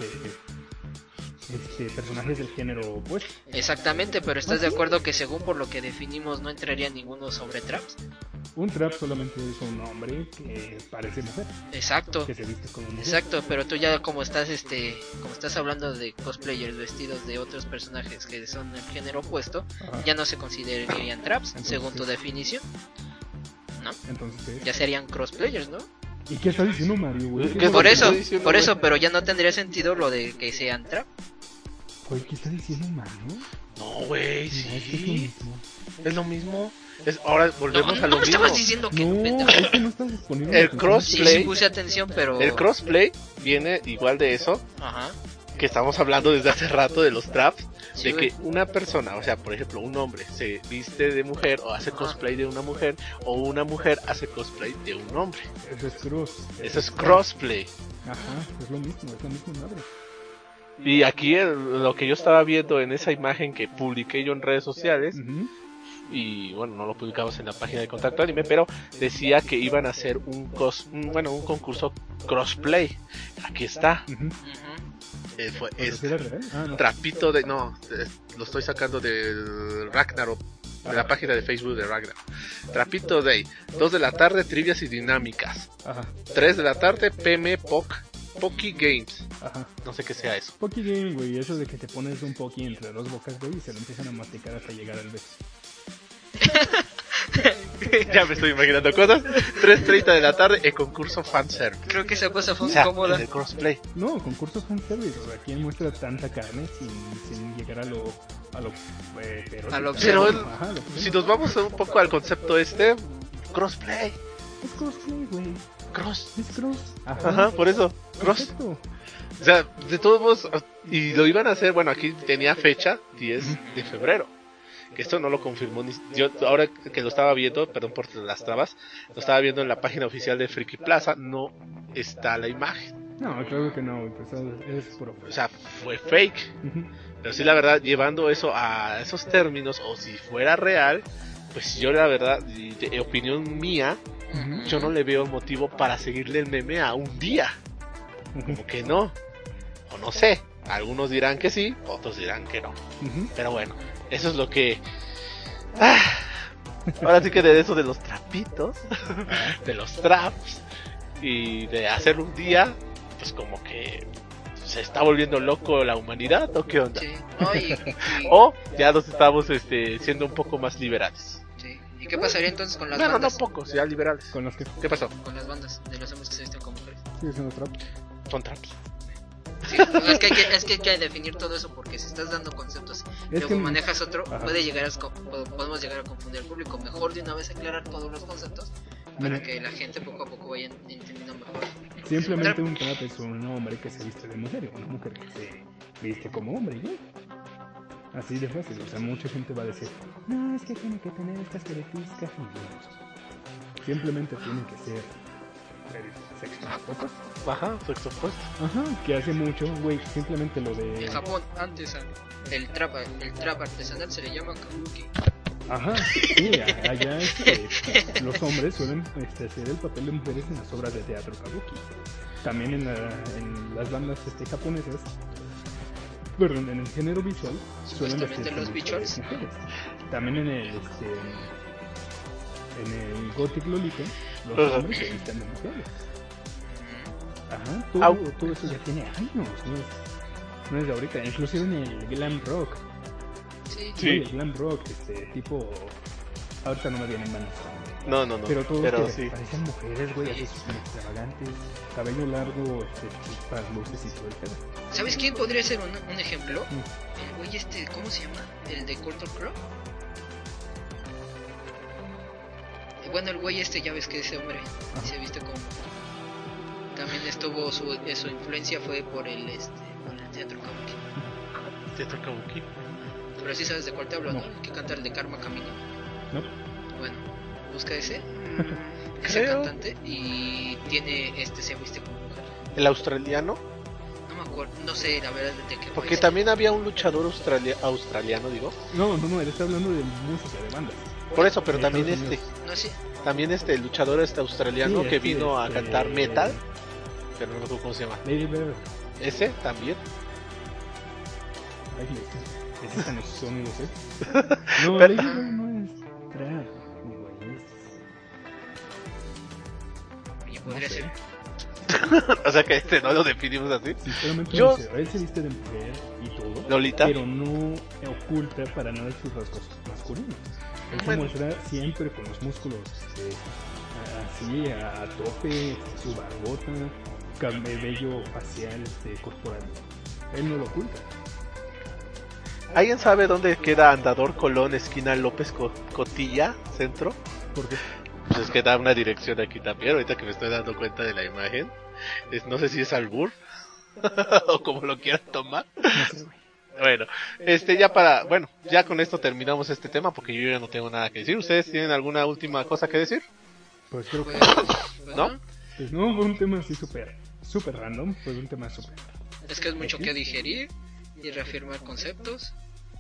este, este, personajes del género opuesto. exactamente, pero ¿estás ¿Ah, de sí? acuerdo que según por lo que definimos no entraría ninguno sobre traps? Un trap solamente es un hombre que parece mujer, Exacto. que se viste como mujer. Exacto, pero tú ya como estás este, como estás hablando de cosplayers vestidos de otros personajes que son el género opuesto, Ajá. ya no se considerarían traps, Entonces, según tu sí. definición, ¿no? Entonces, ¿qué? Ya serían crossplayers, ¿no? ¿Y qué está diciendo Mario, güey? ¿Qué es Por lo que eso, estoy diciendo, por güey? eso, pero ya no tendría sentido lo de que sean trap. Güey, ¿qué está diciendo Mario? No, güey, Mira, es que es lo sí. mismo. Es lo mismo. Es, ahora volvemos No, a no lo me mismo. estabas diciendo que No, pendejo. es que no estás poniendo El atención. cross- Sí, Play. sí puse atención, pero El crossplay viene igual de eso, ajá. que estamos hablando desde hace rato de los traps, Sí, de güey. que una persona, o sea, por ejemplo, un hombre se viste de mujer o hace Ajá. cosplay de una mujer, o una mujer hace cosplay de un hombre. Eso es cross. Eso es crossplay. Ajá, es lo mismo, es la misma madre. Y aquí el- lo que yo estaba viendo en esa imagen que publiqué yo en redes sociales, Ujú. y bueno, no lo publicamos en la página de Contacto Anime, pero decía que iban a hacer un cos, un- bueno, un concurso crossplay. Aquí está. Ujú. Ujú. Eh, fue- ¿Pero es si era real? Ah, no. trapito de no, es- lo estoy sacando del Ragnarok, de la página de Facebook de Ragnarok. Trapito Day, dos de la tarde, trivias y dinámicas. Ajá, tres de la tarde, P M Poc, Poki Games. ajá. No sé qué sea eso. Poki Game, güey, eso de que te pones un Poki entre dos bocas, güey, y se lo empiezan a masticar hasta llegar al beso. Ya me estoy imaginando cosas. tres treinta de la tarde, el concurso fanservice. Creo que esa cosa fue O sea, incómoda. en el crossplay. No, concursos fanservice, o sea, ¿quién muestra tanta carne sin, sin llegar a lo... a lo... Eh, erótico? A lo Pero obsceno. el- Ajá, lo obsceno. Si nos vamos un poco al concepto este, crossplay, Es crossplay, güey, cross. es cross. Ajá, Ajá, por eso, cross. perfecto. O sea, de todos modos, y lo iban a hacer, bueno, aquí tenía fecha diez de febrero. Que esto no lo confirmó ni yo ahora que lo estaba viendo, perdón por las trabas, lo estaba viendo en la página oficial de Friki Plaza, no está la imagen. No, claro que no, güey, pues es puro. O sea, fue fake. Ujú. Pero sí, la verdad, llevando eso a esos términos, o si fuera real, pues yo la verdad, y de opinión mía, Ujú. yo no le veo motivo para seguirle el meme a un día. Ujú. Como que no. O no sé. Algunos dirán que sí, otros dirán que no. Ujú. Pero bueno, eso es lo que... Ah, ahora sí que de eso de los trapitos, de los traps, y de hacer un día, pues como que se está volviendo loco la humanidad, ¿o qué onda? Sí. No, y, y- O ya nos estamos este, siendo un poco más liberales. sí. ¿Y qué pasaría entonces con las No, no, no bandas? pocos, ya liberales. Con los que ¿Qué pasó? Con las bandas de los hombres que se visten como mujeres. sigue siendo trap. Son traps. Sí, es, que hay que, es que hay que definir todo eso porque si estás dando conceptos y Es luego que- manejas otro, Ajá. puede llegar a, esco- po- podemos llegar a confundir al público. Mejor de una vez aclarar todos los conceptos para Mira. que la gente poco a poco vaya entendiendo mejor. Simplemente un trap es un hombre que se viste de mujer y una mujer que se viste como hombre, ¿no? Así de fácil, o sea, mucha gente va a decir, no, es que tiene que tener estas características femeninas. Simplemente tiene que ser el sexo opuesto. Ajá, sexo opuesto. Ajá, que hace mucho, güey, simplemente lo de... En Japón, antes a- el trap, el trap artesanal se le llama kabuki. Ajá, sí, a- allá este, los hombres suelen este, hacer el papel de mujeres en las obras de teatro kabuki. También en, la- en las bandas este, japonesas, perdón, en el género visual, suelen Supuestamente vestirse los mujeres, visuals. mujeres. También en el, este, en el Gothic Lolita, los Ajá. hombres se visten de mujeres. Ajá, todo, Au. todo eso ya tiene años, ¿no? no es de ahorita, inclusive en el glam rock. Sí. Sí. El glam rock, este tipo, ahorita no me vienen manos. No, no, no. Pero todos pero que sí. parecen mujeres, güey, así súper extravagantes, cabello largo, este, chispas, luces y todo el pedo. ¿Sabes quién podría ser un, un ejemplo? Mm. El güey este, ¿cómo se llama? El de Culture Crow. Eh, Bueno, el güey este, ya ves que ese hombre Ajá. se viste como... También estuvo, su, eh, su influencia fue por el, este, por el teatro kabuki. Teatro Kabuki. Pero sí sabes de cuál te hablo, ¿no? No. El que canta el de Karma Camino. ¿No? Bueno, busca ese. Ese Creo. cantante y tiene este, se viste como mujer. El australiano. No me acuerdo, no sé la verdad de qué Porque país. también había un luchador australia- australiano, digo. No, no, no, él está hablando de música, de bandas. Por eso, pero De también Estados este, Unidos. No sé. también este luchador este australiano Sí, que este, vino a este, cantar metal, pero no me acuerdo cómo se llama. Lady Bird. Ese también. Ay, le- ¿es esa no sonidos, eh? No, Pero- Lady Bird no es trap, güey, es... Oye, No podría sé. ser. O sea que este no lo definimos así. Sinceramente Yo- no sé, él se viste de mujer y todo, Lolita. pero no oculta para nada sus rasgos masculinos. Él se Bueno. muestra siempre con los músculos este, así a, a tope, su barbota, cabello facial, este, corporal. Él no lo oculta. ¿Alguien sabe dónde queda Andador Colón, esquina López Co- Cotilla, centro? Porque Pues es que da una dirección aquí también, ahorita que me estoy dando cuenta de la imagen. Es- no sé si es albur o como lo quieran tomar. no sé, güey. Bueno, este ya para, bueno, ya con esto terminamos este tema porque yo ya no tengo nada que decir. ¿Ustedes tienen alguna última cosa que decir? Pues creo que Pues, pues ¿No? no. pues no, fue un tema así súper, súper random, fue un tema súper. Es que es mucho que digerir y reafirmar conceptos.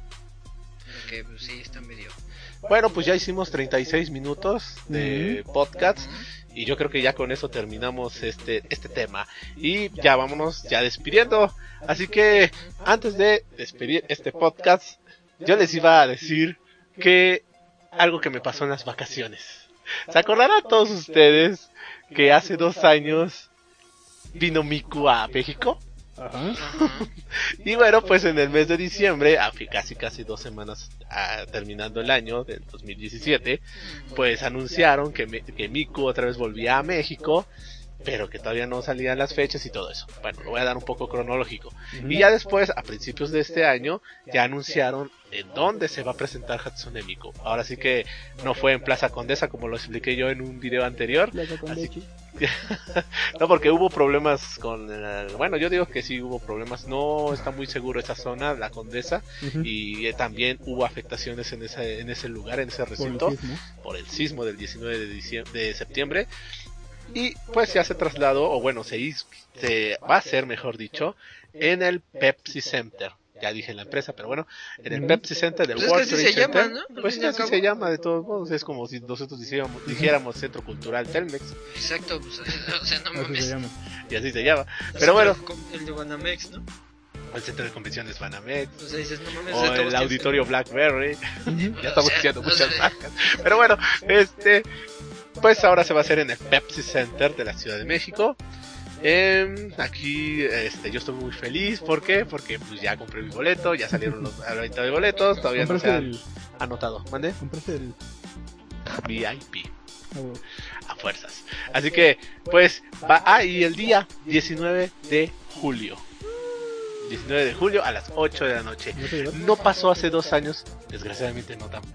Porque pues, sí, está medio. Bueno, pues ya hicimos treinta y seis minutos de podcast Ujú. y yo creo que ya con eso terminamos este este tema y ya vámonos ya despidiendo. Así que antes de despedir este podcast, yo les iba a decir que algo que me pasó en las vacaciones. ¿Se acordarán todos ustedes que hace dos años vino Miku a México? Ajá. Ajá. Y bueno, pues en el mes de diciembre, a casi casi dos semanas ah, terminando el año del dos mil diecisiete, pues anunciaron que, me- que Miku otra vez volvía a México, pero que todavía no salían las fechas y todo eso. Bueno, lo voy a dar un poco cronológico. Y ya después, a principios de este año, ya anunciaron en dónde se va a presentar Hatsune Miku. Ahora sí que no fue en Plaza Condesa como lo expliqué yo en un video anterior. Plaza con Así- leche. No, porque hubo problemas con... el- bueno, yo digo que sí hubo problemas. No está muy seguro esa zona, la Condesa. Ujú. Y eh, también hubo afectaciones en ese, en ese lugar, en ese Por el recinto, sismo. por el sismo del diecinueve de, diciembre, de septiembre. Y pues ya se trasladó, o bueno, se, hizo, se va a hacer, mejor dicho, en el Pepsi Center. Ya dije la empresa, pero bueno, en el Ujú. Pepsi Center del Pues es que World así Trade se llama, Center. ¿no? Al Pues fin sí, y al así cabo. se llama de todos modos. Es como si nosotros dijéramos, dijéramos Centro Cultural Telmex, Exacto, pues, o sea, no Así mames. se llama. y así se llama. O Pero sea, bueno, El de Banamex, ¿no? el Centro de Convenciones Banamex, O sea, dices, no mames. o o sea, todos el Auditorio Blackberry. Ujú. Ya estamos O sea, diciendo o muchas sea- marcas. Pero bueno, este, pues ahora se va a hacer en el Pepsi Center de la Ciudad de México. Em, aquí, este, yo estoy muy feliz. ¿Por qué? Porque pues ya compré mi boleto, ya salieron los a la venta de boletos, todavía no se ¿Compraste han el, anotado. ¿Mande? compraste el... V I P. ah, bueno. A fuerzas. Así que, pues, va. Ah, y el día diecinueve de julio. diecinueve de julio a las ocho de la noche. ¿No te llevaste? No pasó hace dos años, desgraciadamente no tan.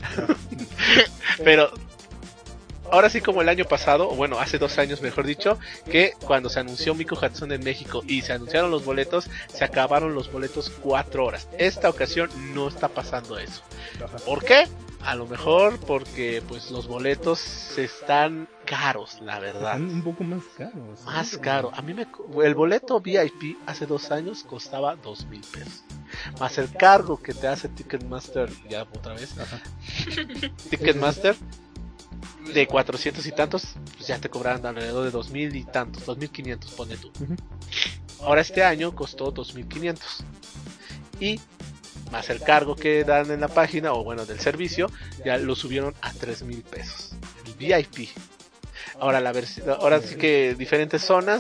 Pero ahora sí, como el año pasado, o bueno, hace dos años mejor dicho, que cuando se anunció Miku Hatsune en México y se anunciaron los boletos, se acabaron los boletos cuatro horas. Esta ocasión no está pasando eso. Ajá. ¿Por qué? A lo mejor porque pues los boletos están caros, la verdad. Están un poco más caros. ¿sí? Más caro. A mí me co- el boleto V I P hace dos años costaba dos mil pesos. Más el cargo que te hace Ticketmaster, ya otra vez, Ajá. Ticketmaster de cuatrocientos y tantos, pues ya te cobraban alrededor de dos mil y tantos, dos mil quinientos, pone tú. Ujú. Ahora este año costó dos mil quinientos. Y más el cargo que dan en la página, o bueno, del servicio, ya lo subieron a tres mil pesos. El V I P. Ahora la versi- ahora sí que diferentes zonas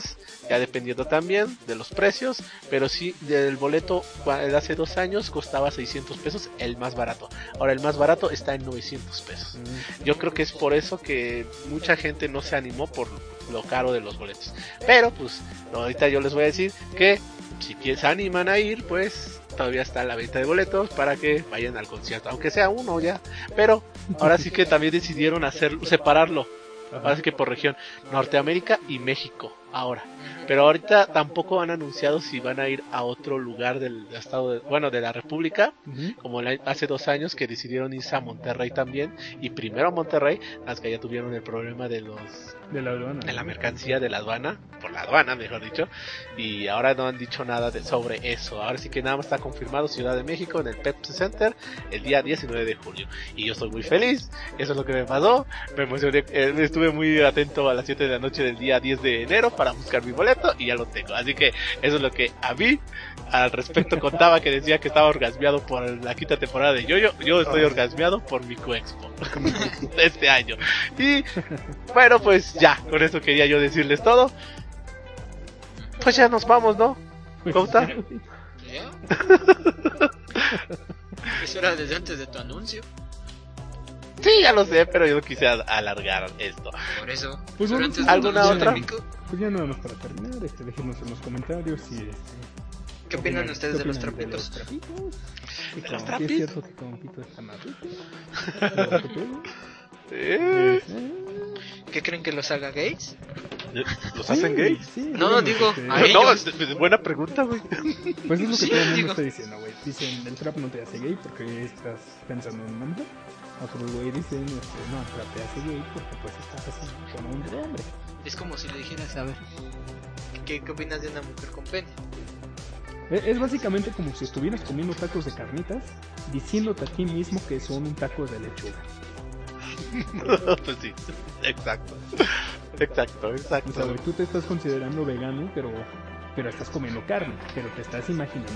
ya dependiendo también de los precios, pero sí, del boleto de hace dos años costaba seiscientos pesos, el más barato. Ahora el más barato está en novecientos pesos. Yo creo que es por eso que mucha gente no se animó por lo caro de los boletos. Pero pues ahorita yo les voy a decir que si se animan a ir, pues todavía está la venta de boletos para que vayan al concierto, aunque sea uno ya. Pero ahora sí que también decidieron hacer separarlo. Ahora sí que por región, Norteamérica y México ahora. Pero ahorita tampoco han anunciado si van a ir a otro lugar del estado, de, bueno, de la República, uh-huh. como la, hace dos años que decidieron irse a Monterrey también, y primero a Monterrey, las que ya tuvieron el problema de los de la aduana, de la mercancía de la aduana, por la aduana mejor dicho, y ahora no han dicho nada de, sobre eso. Ahora sí que nada más está confirmado Ciudad de México en el Pepsi Center el día diecinueve de julio, y yo estoy muy feliz. Eso es lo que me pasó, me emocioné, eh, estuve muy atento a las siete de la noche del día diez de enero para buscar mi boleto y ya lo tengo. Así que eso es lo que a mí al respecto contaba, que decía que estaba orgasmeado por la quinta temporada de Yoyo. Yo estoy oh. orgasmeado por mi Expo de este año. Y bueno, pues ya, con eso quería yo decirles todo. Pues ya nos vamos, ¿no? ¿Cómo está? Eso era desde antes de tu anuncio. Sí, ya lo sé, pero yo no quise alargar esto. Por eso. Pues bueno, antes ¿alguna otra? Pues ya nada más para terminar, este, déjenos en los comentarios y este, ¿qué opinan ustedes de los trapitos? De los trapitos? ¿De los trapitos? ¿Es cierto que con pito está más rico? ¿Eh? ¿Qué creen que los haga gays? ¿Los hacen gays? Sí, no, bueno, digo, este, a no, ellos. es, es buena pregunta, güey. Pues es lo que Sí, todo el mundo digo. está diciendo, güey. Dicen, el trap no te hace gay porque estás pensando en una mujer. Otros güey dicen, este, no, el trap te hace gay porque pues estás haciendo como un hombre. Es como si le dijeras, a ver, ¿qué, qué opinas de una mujer con pene? Es, es básicamente como si estuvieras comiendo tacos de carnitas, diciéndote a ti mismo que son un taco de lechuga. Pues sí, exacto. Exacto, exacto. O sea, güey, tú te estás considerando vegano, pero pero estás comiendo carne, pero te estás imaginando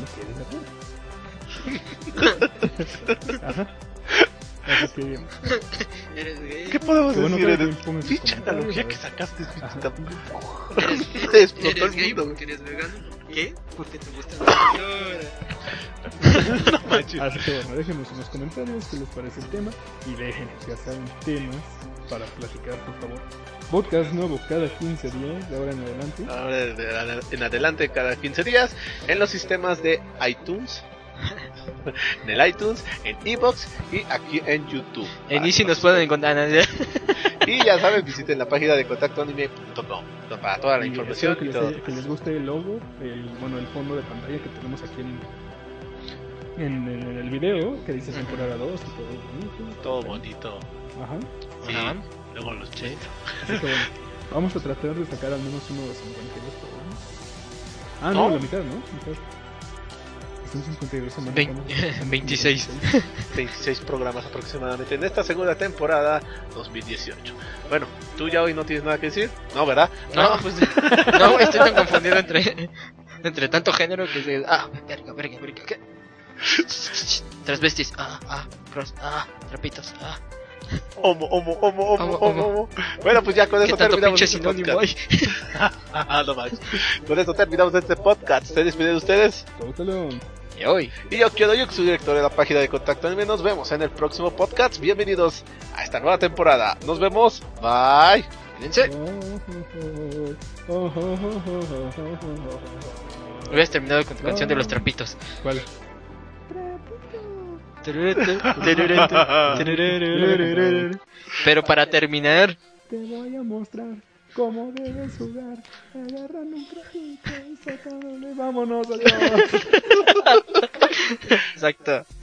que eres vegano. Ajá. Así que, ¿Eres gay? ¿Qué podemos que bueno, decir? cada Eres quien ponga sus pinche comentarios, analogía a que ver. sacaste. Ajá. ¿Eres, Explotó ¿Eres el gay mundo, porque eres vegano? ¿Qué? Porque te gusta la señora. No manches. Así que bueno, déjenos en los comentarios qué les parece el tema y déjenos, ya saben, temas para platicar, por favor. Podcast nuevo cada quince días, de ahora en adelante. Ahora de- en adelante cada quince días en los sistemas de iTunes, en el iTunes, en iVoox y aquí en YouTube. En Easy nos pueden encontrar. Y ya saben, visiten la página de contacto anime punto com para toda la Y información espero y que todo. les, que les guste el logo, el, bueno, el fondo de pantalla que tenemos aquí en, en, en el video, que dice temporada dos y todo bonito. Todo bonito. Ajá. Sí. Ajá. Luego los chistes. Así que bueno, vamos a tratar de sacar al menos uno de cincuenta y dos programas. Ah, ¿No? no, la mitad, ¿no? Mitad. Son cincuenta y dos semanas. Vein- ¿no? veintiséis. veintiséis programas aproximadamente en esta segunda temporada dos mil dieciocho. Bueno, tú ya hoy no tienes nada que decir, ¿no, verdad? No, pues no, estoy tan confundido entre entre tanto género que se, ah, verga, verga, verga, ¿qué? Transvestis, ah, ah, cross, ah, trapitos, ah. Homo, homo, homo, homo, Homo, homo, homo. homo. Bueno, pues ya con ¿Qué eso tanto terminamos pinche este sinónimo hay? podcast. Ah, no manches. Con eso terminamos este podcast. Se despiden de ustedes. Tótalo. Y hoy, Y yo quiero yo que soy director de la página de Contacto Anime. Nos vemos en el próximo podcast. Bienvenidos a esta nueva temporada. Nos vemos. Bye. cuídense. Hubieras terminado con tu canción de los trapitos. ¿Cuál? Pero para terminar, Te voy a mostrar cómo debes jugar. Agarrando un trajito y sacándole. Vámonos, adiós. exacto.